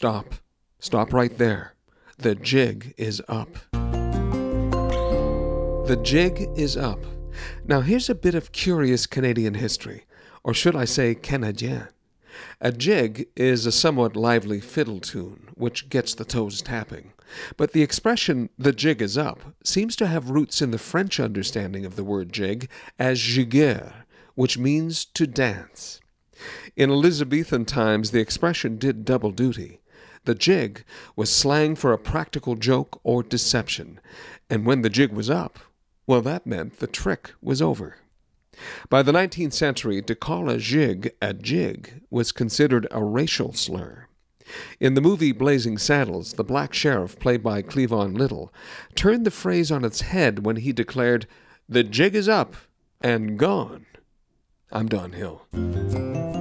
Stop. Stop right there. The jig is up. The jig is up. Now here's a bit of curious Canadian history, or should I say Canadien. A jig is a somewhat lively fiddle tune, which gets the toes tapping. But the expression, the jig is up, seems to have roots in the French understanding of the word jig as giguer, which means to dance. In Elizabethan times, the expression did double duty. The jig was slang for a practical joke or deception, and when the jig was up, well, that meant the trick was over. By the 19th century, to call a jig was considered a racial slur. In the movie Blazing Saddles, the black sheriff, played by Cleavon Little, turned the phrase on its head when he declared, "The jig is up and gone." I'm Don Hill.